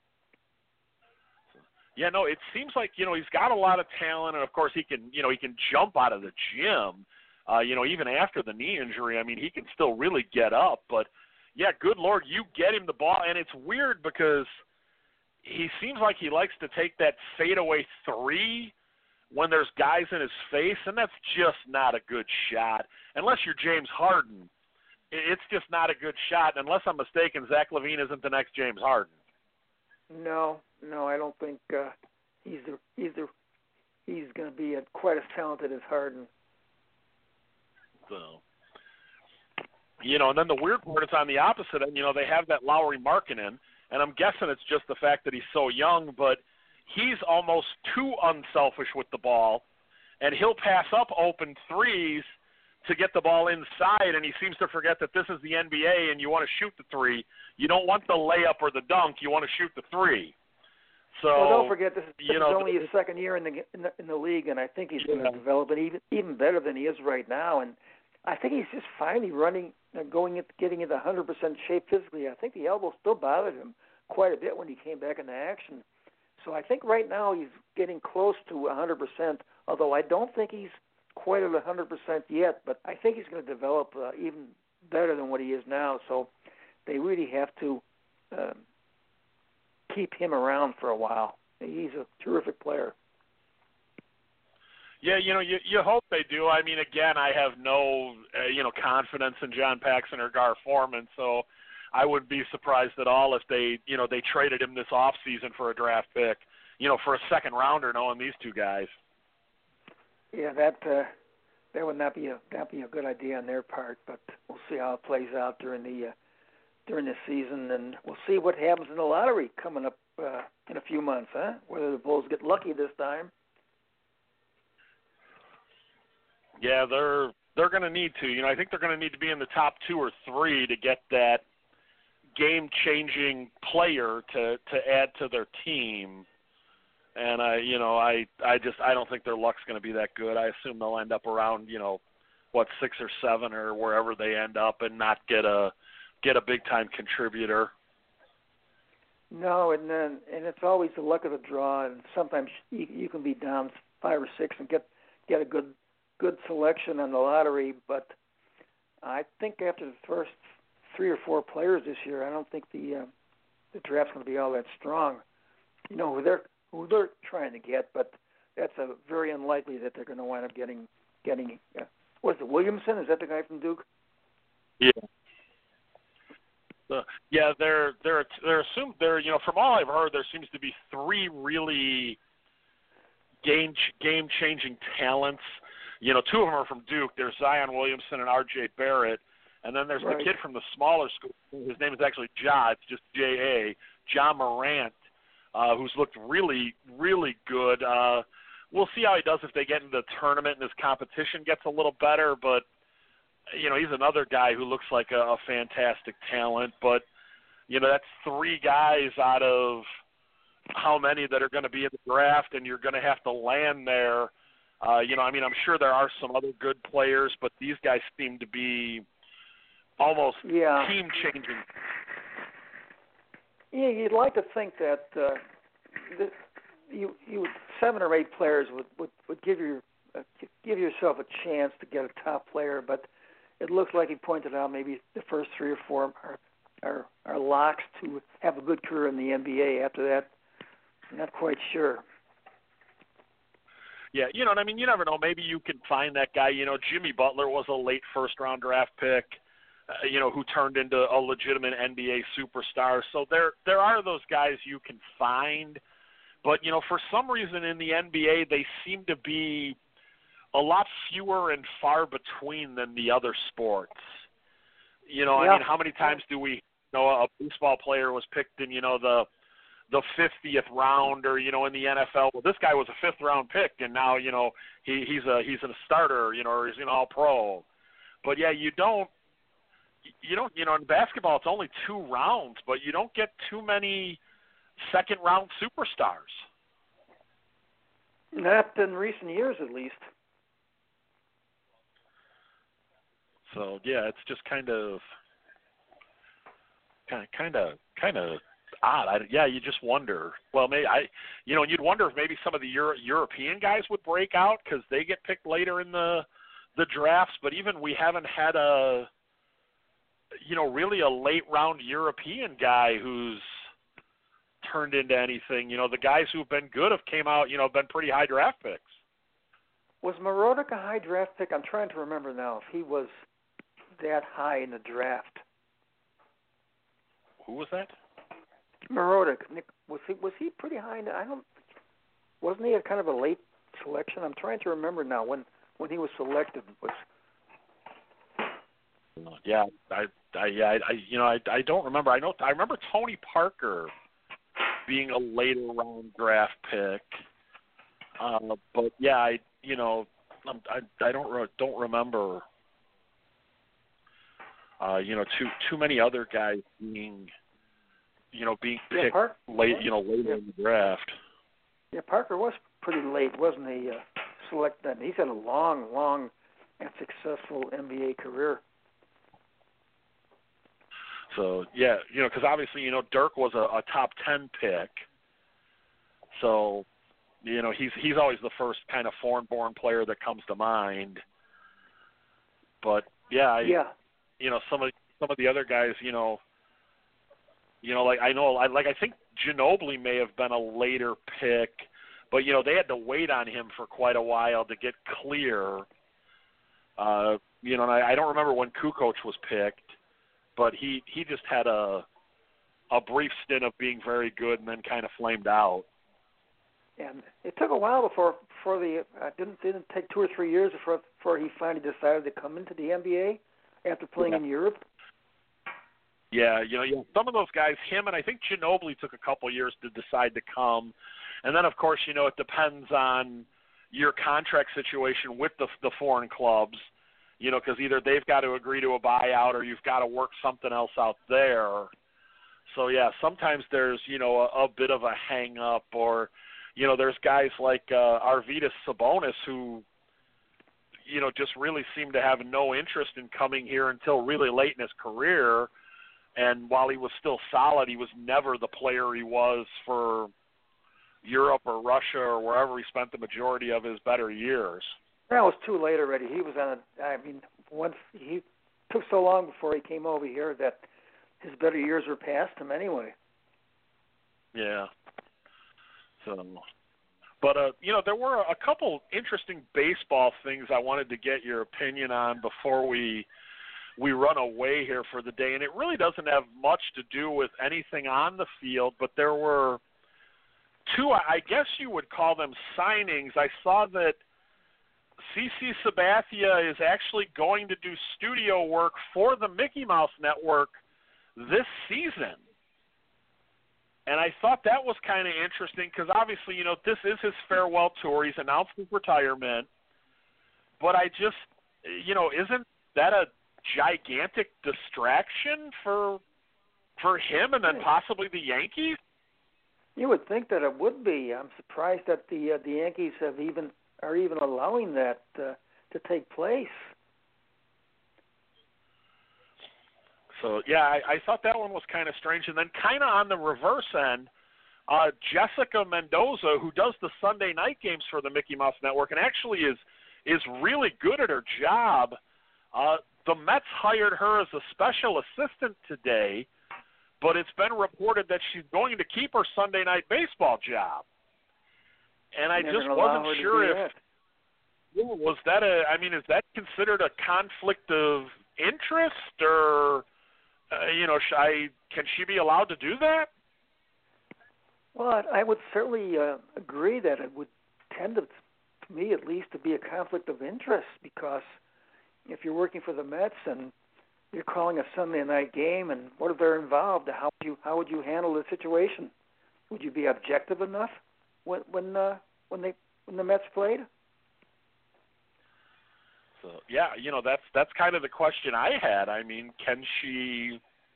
Yeah, no, it seems like, he's got a lot of talent, and of course he can jump out of the gym, even after the knee injury. I mean, he can still really get up, but yeah, good Lord, you get him the ball, and it's weird because he seems like he likes to take that fadeaway 3 when there's guys in his face, and that's just not a good shot. Unless you're James Harden, it's just not a good shot. Unless I'm mistaken, Zach LaVine isn't the next James Harden. No, I don't think he's going to be quite as talented as Harden. So, and then the weird part is on the opposite end. They have that Lauri Markkanen, and I'm guessing it's just the fact that he's so young, but he's almost too unselfish with the ball, and he'll pass up open threes to get the ball inside, and he seems to forget that this is the NBA and you want to shoot the 3. You don't want the layup or the dunk. You want to shoot the 3. So don't forget this is only his second year in the league, and I think he's going to develop it even better than he is right now. And I think he's just finally getting into 100% shape physically. I think the elbow still bothered him quite a bit when he came back into action. So I think right now he's getting close to 100%, although I don't think he's quite at 100% yet, but I think he's going to develop even better than what he is now. So they really have to keep him around for a while. He's a terrific player. Yeah, you hope they do. I mean, again, I have no, confidence in John Paxson or Gar Forman, so I wouldn't be surprised at all if they traded him this offseason for a draft pick, for a second rounder, knowing these two guys. Yeah, that would not be a good idea on their part, but we'll see how it plays out during during the season, and we'll see what happens in the lottery coming up in a few months, huh? Whether the Bulls get lucky this time. Yeah, they're going to need to. You know, I think they're going to need to be in the top 2 or 3 to get that game-changing player to add to their team. And I don't think their luck's going to be that good. I assume they'll end up around 6 or 7 or wherever they end up, and not get a big time contributor. No, and it's always the luck of the draw, and sometimes you can be down 5 or 6 and get a good selection on the lottery. But I think after the first 3 or 4 players this year, I don't think the draft's going to be all that strong. You know who they're trying to get, but that's a very unlikely that they're going to wind up getting. What is it, Williamson? Is that the guy from Duke? Yeah. They're assumed from all I've heard, there seems to be 3 really game changing talents. 2 of them are from Duke. There's Zion Williamson and R.J. Barrett, and then there's the kid from the smaller school. His name is actually Ja. It's just J.A. Ja Morant, who's looked really, really good. We'll see how he does if they get into the tournament and his competition gets a little better, but he's another guy who looks like a fantastic talent. But that's 3 guys out of how many that are going to be in the draft, and you're going to have to land there. I'm sure there are some other good players, but these guys seem to be almost team changing. Yeah, you'd like to think that you 7 or 8 players would give yourself a chance to get a top player, but it looks like he pointed out maybe the first 3 or 4 are locks to have a good career in the NBA. After that, I'm not quite sure. Yeah, you never know. Maybe you can find that guy. Jimmy Butler was a late first-round draft pick, who turned into a legitimate NBA superstar. So there are those guys you can find. But, for some reason in the NBA, they seem to be a lot fewer and far between than the other sports. How many times do we a baseball player was picked in, the 50th round, or, in the NFL, well, this guy was a 5th round pick, and now, he's a starter, or he's an all-pro. But yeah, in basketball, it's only 2 rounds, but you don't get too many second-round superstars. Not in recent years, at least. So yeah, it's just kind of odd. You just wonder. Well, maybe you'd wonder if maybe some of the European guys would break out because they get picked later in the drafts. But even we haven't had really a late round European guy who's turned into anything. The guys who've been good have came out, been pretty high draft picks. Was Morotic a high draft pick? I'm trying to remember now if he was that high in the draft. Who was that? Morotic. Nick, was he pretty high? Wasn't he a kind of a late selection? I'm trying to remember now when he was selected. Yeah, I don't remember. I remember Tony Parker being a later round draft pick. But yeah, I don't remember. Too many other guys being picked late, later in the draft. Yeah, Parker was pretty late, wasn't he? Selected. He's had a long and successful NBA career. So yeah, because obviously, Dirk was a top 10 pick. So, he's always the first kind of foreign-born player that comes to mind. But yeah. Some of the other guys, I think Ginobili may have been a later pick, but they had to wait on him for quite a while to get clear. And I don't remember when Kukoc was picked, but he just had a brief stint of being very good and then kind of flamed out. And it took a while before didn't take 2 or 3 years before he finally decided to come into the NBA after playing in Europe. Yeah, some of those guys, him and I think Ginobili took a couple years to decide to come. And then, of course, it depends on your contract situation with the foreign clubs, because either they've got to agree to a buyout or you've got to work something else out there. So, yeah, sometimes there's, a bit of a hang-up, or, there's guys like Arvydas Sabonis who, just really seem to have no interest in coming here until really late in his career. And while he was still solid, he was never the player he was for Europe or Russia or wherever he spent the majority of his better years. That was too late already. He was once he took so long before he came over here that his better years were past him anyway. Yeah. So, but there were a couple interesting baseball things I wanted to get your opinion on before we run away here for the day, and it really doesn't have much to do with anything on the field, but there were two, I guess you would call them signings. I saw that CC Sabathia is actually going to do studio work for the Mickey Mouse Network this season. And I thought that was kind of interesting because obviously, this is his farewell tour. He's announced his retirement. But I just, isn't that a gigantic distraction for him and then possibly the Yankees? You would think that it would be. I'm surprised that the Yankees are even allowing that to take place. So, yeah, I thought that one was kind of strange. And then kind of on the reverse end, Jessica Mendoza, who does the Sunday night games for the Mickey Mouse Network and actually is really good at her job, the Mets hired her as a special assistant today, but it's been reported that she's going to keep her Sunday night baseball job. And I just wasn't sure if was that is that considered a conflict of interest, or can she be allowed to do that? Well, I would certainly agree that it would tend to me at least, to be a conflict of interest, because if you're working for the Mets and you're calling a Sunday night game, and what if they're involved? How would you handle the situation? Would you be objective enough when the Mets played? So yeah, that's kind of the question I had. I mean, can she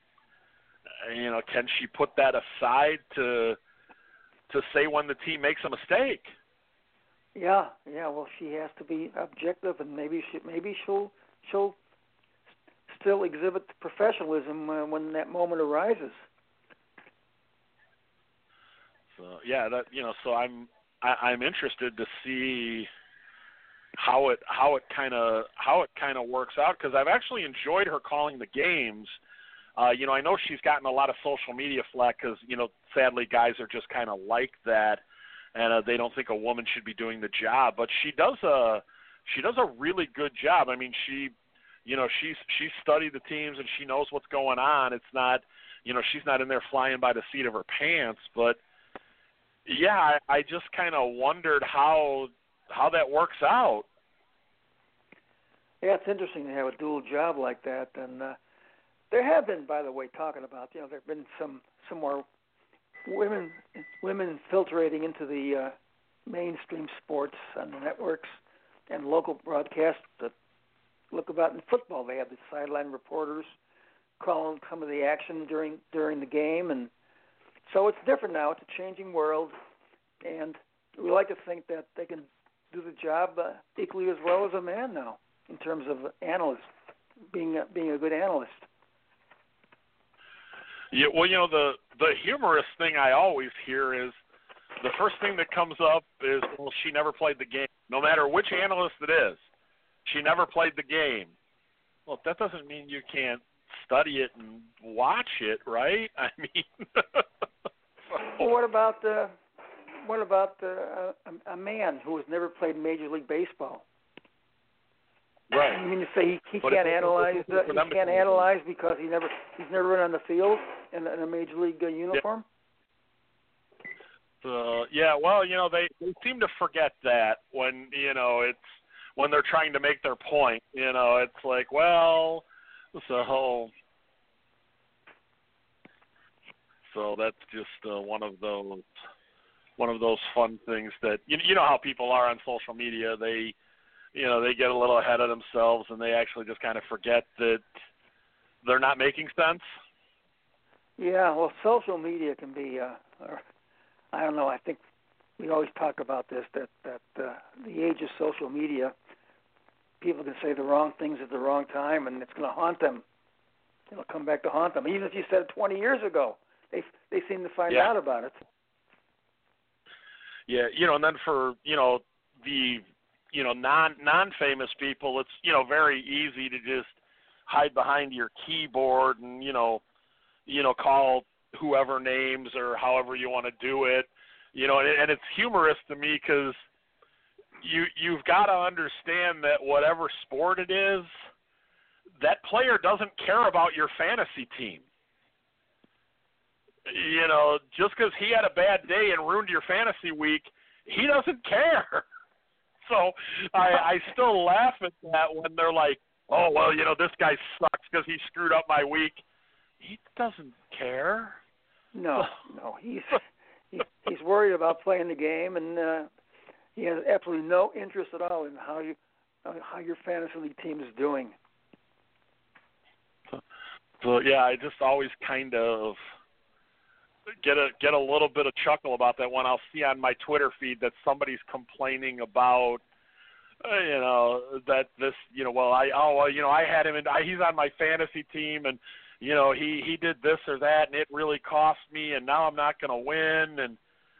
put that aside to say when the team makes a mistake? Yeah. Well, she has to be objective, and maybe she'll still exhibit professionalism when that moment arises. So yeah, so I'm interested to see how it kind of works out, because I've actually enjoyed her calling the games. I know she's gotten a lot of social media flack because sadly guys are just kind of like that, and they don't think a woman should be doing the job. But she does a really good job. I mean, she's studied the teams and she knows what's going on. It's not, she's not in there flying by the seat of her pants. But yeah, I just kind of wondered how that works out. Yeah, it's interesting to have a dual job like that. And there have been, by the way, talking about, there have been some more women infiltrating into the mainstream sports on the networks and local broadcasts. That look about in football, they have the sideline reporters calling some of the action during the game, and so it's different now. It's a changing world, and we like to think that they can do the job equally as well as a man now in terms of analyst, being a good analyst. Yeah, well, the humorous thing I always hear is the first thing that comes up is, well, she never played the game. No matter which analyst it is, she never played the game. Well, that doesn't mean you can't study it and watch it, right? I mean, well, what about a man who has never played Major League Baseball? Right. You mean to say he can't analyze? He can't analyze because he's never been on the field in a Major League uniform? Yeah. Well, they seem to forget that when when they're trying to make their point. It's like, well, so So that's just one of those fun things that you know how people are on social media. They get a little ahead of themselves and they actually just kind of forget that they're not making sense. Yeah, well, social media can be, I don't know, I think we always talk about this, that the age of social media, people can say the wrong things at the wrong time and it's going to haunt them. It'll come back to haunt them. Even if you said it 20 years ago, they seem to find out about it. Yeah, and then for, the, non-famous people, it's, very easy to just hide behind your keyboard and, call whoever names or however you want to do it, and it's humorous to me because you've got to understand that whatever sport it is, that player doesn't care about your fantasy team. Just because he had a bad day and ruined your fantasy week, he doesn't care. So I still laugh at that when they're like, oh, well, this guy sucks because he screwed up my week. He doesn't care. No, he's worried about playing the game, and he has absolutely no interest at all in how your fantasy league team is doing. So yeah, I just always kind of get a little bit of chuckle about that when I'll see on my Twitter feed that somebody's complaining about that this I had him and he's on my fantasy team and he did this or that and it really cost me and now I'm not going to win and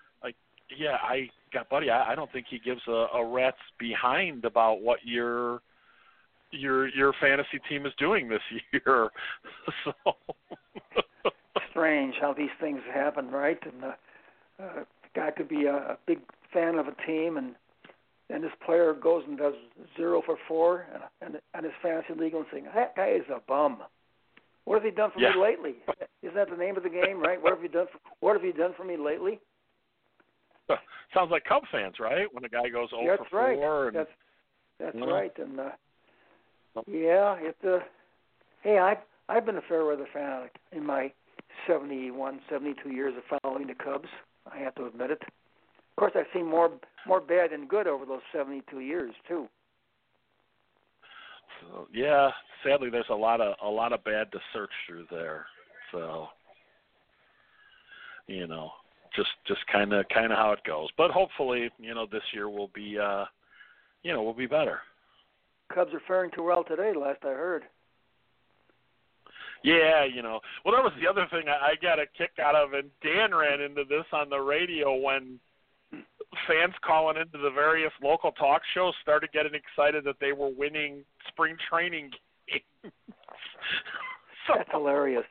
I don't think he gives a rat's behind about what your fantasy team is doing this year. So strange how these things happen, right? And a guy could be a big fan of a team, and this player goes and does 0 for 4 and his fantasy league and saying, that guy is a bum. What have you done for me lately? Isn't that the name of the game, right? What have you done for me lately? Sounds like Cub fans, right? When a guy goes 0 for 4. Right. That's right. And hey, I've been a fair weather fan in my 71, 72 years of following the Cubs. I have to admit it. Of course, I've seen more bad than good over those 72 years too. So, yeah, sadly, there's a lot of bad to search through there. So, just kind of how it goes. But hopefully, this year will be, will be better. Cubs are faring too well today, last I heard. Yeah, well, that was the other thing I got a kick out of, and Dan ran into this on the radio when fans calling into the various local talk shows started getting excited that they were winning spring training games. That's hilarious.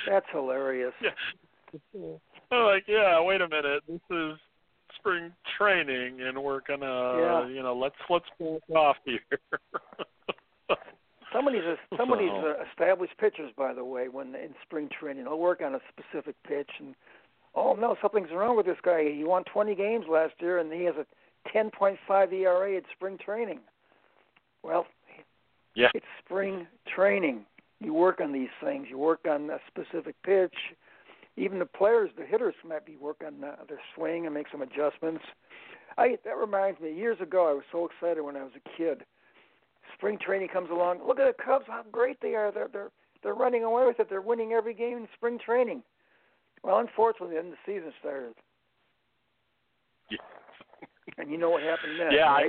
Yeah. Like, wait a minute, this is spring training, and we're gonna, let's pull it off here. Some of these established pitchers, by the way, when in spring training, they'll work on a specific pitch, and no, something's wrong with this guy. He won 20 games last year, and he has a 10.5 ERA at spring training. Well, it's spring training. You work on these things. You work on a specific pitch. Even the players, the hitters, might be working on their swing and make some adjustments. That reminds me, years ago, I was so excited when I was a kid. Spring training comes along. Look at the Cubs, how great they are. They're running away with it. They're winning every game in spring training. Well, unfortunately, then the season started. Yeah. And you know what happened then, right?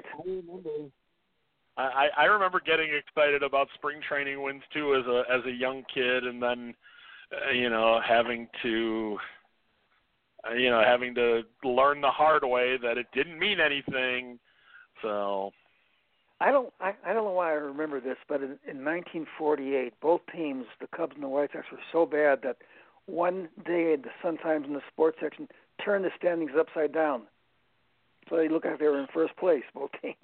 I remember getting excited about spring training wins too as a young kid, and then having to learn the hard way that it didn't mean anything. So I don't know why I remember this, but in 1948, both teams, the Cubs and the White Sox, were so bad that one day the Sun-Times in the sports section turned the standings upside down. So they look like they were in first place, both teams.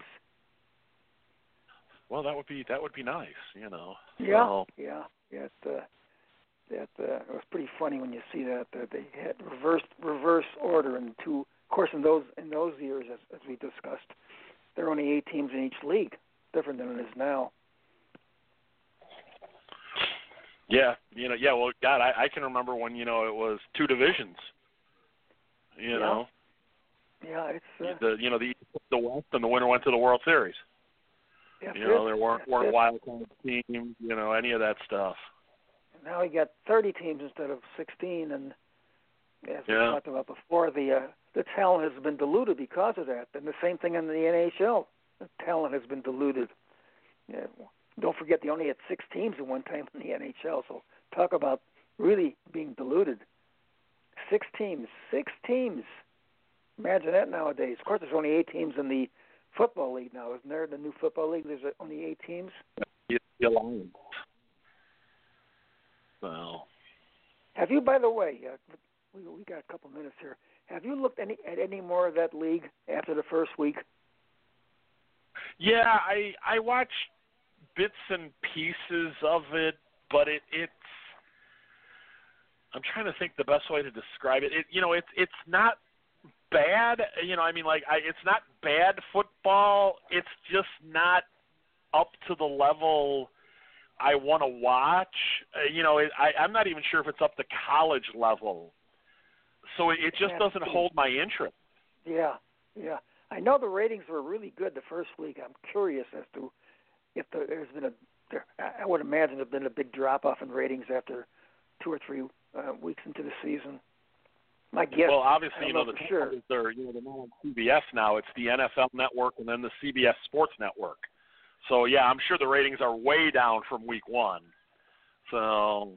Well, that would be nice, Yeah. So. Yeah. It was pretty funny when you see that they had reverse order in two. Of course, in those years, as we discussed, there are only 8 teams in each league, different than it is now. Yeah, well, God, I can remember when, it was two divisions, know. Yeah, it's the West, and the winner went to the World Series. There weren't wild card teams, any of that stuff. Now we got 30 teams instead of 16, and as we talked about before, the talent has been diluted because of that. And the same thing in the NHL. The talent has been diluted. Yeah. Don't forget they only had 6 teams at one time in the NHL, so talk about really being diluted. 6 teams. Imagine that nowadays. Of course, there's only 8 teams in the football league now, isn't there? The new football league, there's only 8 teams. The Alliance. Well, have you, by the way, we got a couple minutes here. Have you looked at any more of that league after the first week? Yeah, I watched bits and pieces of it, but it's. I'm trying to think the best way to describe it. It's not bad. It's not bad football. It's just not up to the level I want to watch. I'm not even sure if it's up to college level. So it just doesn't hold my interest. Yeah. I know the ratings were really good the first week. I'm curious as to if there's been I would imagine there's been a big drop-off in ratings after 2 or 3 weeks into the season. My guess. Well, obviously, the sure. they're not on CBS now. It's the NFL Network and then the CBS Sports Network. So yeah, I'm sure the ratings are way down from week 1. So.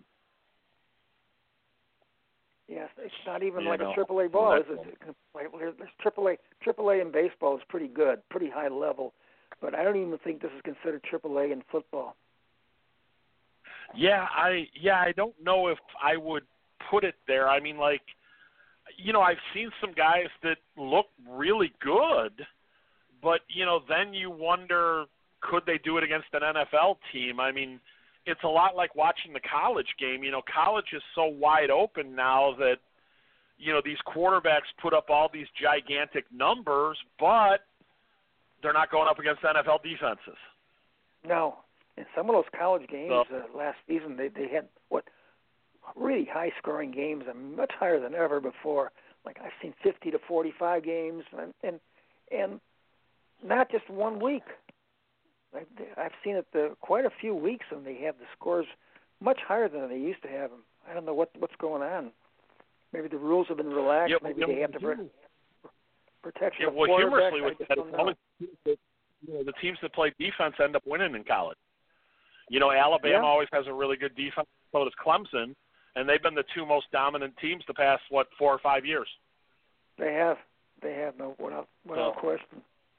Yes, it's not even like a AAA ball, is it? There's AAA in baseball is pretty good, pretty high level, but I don't even think this is considered AAA in football. Yeah, I don't know if I would put it there. I've seen some guys that look really good, but then you wonder, could they do it against an NFL team? It's a lot like watching the college game. College is so wide open now that, these quarterbacks put up all these gigantic numbers, but they're not going up against NFL defenses. No. In some of those college games last season, they had, really high-scoring games, and much higher than ever before. Like I've seen 50 to 45 games, and not just 1 week. I've seen it quite a few weeks, and they have the scores much higher than they used to have them. I don't know what's going on. Maybe the rules have been relaxed. Maybe they have to protection of quarterbacks. Humorously with that, the teams that play defense end up winning in college. Alabama always has a really good defense. So does Clemson, and they've been the 2 most dominant teams the past 4 or 5 years. They have no without question.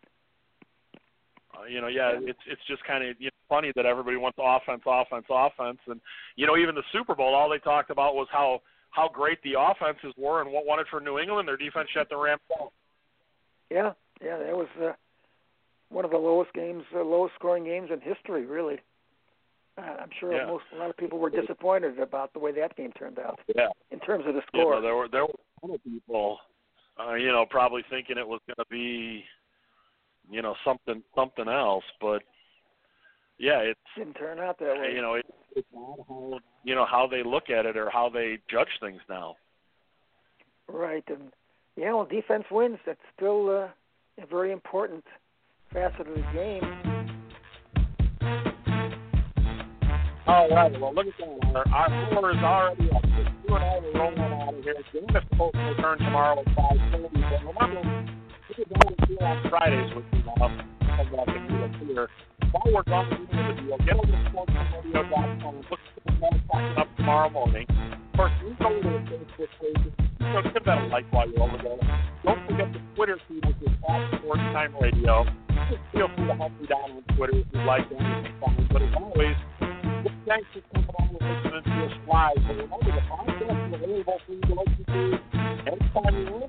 It's just kind of funny that everybody wants offense, and even the Super Bowl, all they talked about was how great the offenses were and what won it for New England. Their defense shut the Rams down. Yeah, that was one of the lowest scoring games in history, really. I'm sure a lot of people were disappointed about the way that game turned out. Yeah. In terms of the score, there were a ton of people, probably thinking it was going to be, something else, but it didn't turn out that way. It's not how they look at it or how they judge things now. Right, and defense wins. That's still a very important facet of the game. All right, well, look at that. Our score is already up. You and I are rolling out of here. The game is supposed to return tomorrow at 5:30. But remember, this is only here on Fridays with you now. Come back and meet us here. While we're done with the video, get over to sportsradio.com and look at the man talking up tomorrow morning. Of course, you go to the Facebook page. Give that a like while you're over there. Don't forget the Twitter feed, which is @SportsTimeRadio. Just feel free to hunt me down on Twitter if you'd like to. But as always, thanks for coming on and listening to us live. But remember, the podcast is available for you to listen to anytime you want.